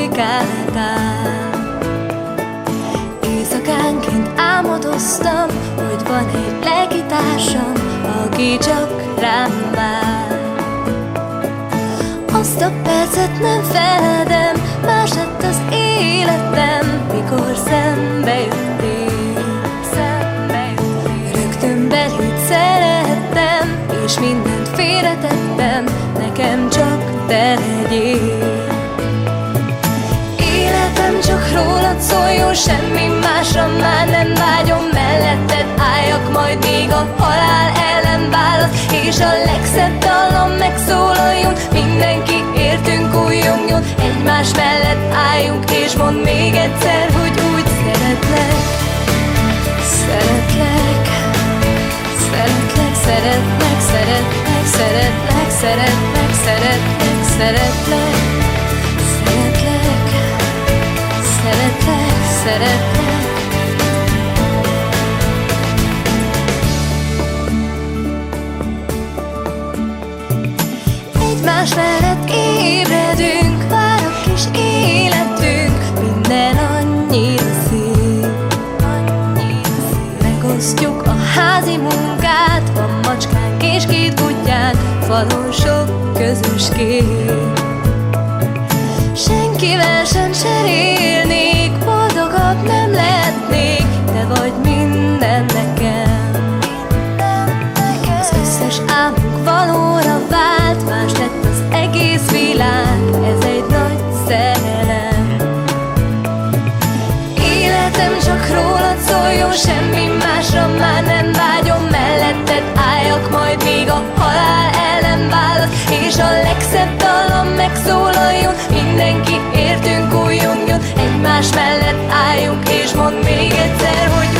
bujkáltál. Éjszakánként álmodoztam, hogy van egy lelkitársam, aki csak rám vár. Azt a percet nem feledem, más lett az életem, mikor szembe jöttél. Rögtön beléd szerettem, és mindent félretettem, nekem csak te legyél. Életem csak rólad szóljon, semmi másra már nem vágyom, melletted álljak majd, míg a halál ellen választ, és a legszebb dallam megszólaljon, mindenki értünk újjongjon, egymás mellett álljunk, és mondd még egyszer, hogy úgy szeretlek. Szeretlek, szeretlek, szeretlek, szeretlek, szeretlek, szeretlek, szeretlek, szeretlek, szeretlek, szeretlek, szeretlek. Egymás mellett ébredünk, vár a kis életünk, minden annyira szép. Megosztjuk a házi munkát, van macskánk és 2 kutyánk, falon sok közös kép. Senkivel sem cserélnék, boldogabb nem lehetnék, te vagy minden nekem. Az összes álmunk valóra vált, más lett az egész világ, ez egy nagy szerelem. Életem csak rólad szóljon, semmi másra már nem vágyom, melletted álljak majd, míg a halál ellen választ, és a legszebb dallam megszólaljon, mindenki értünk újjongjon, egymás mellett álljunk, és mondd még egyszer, hogy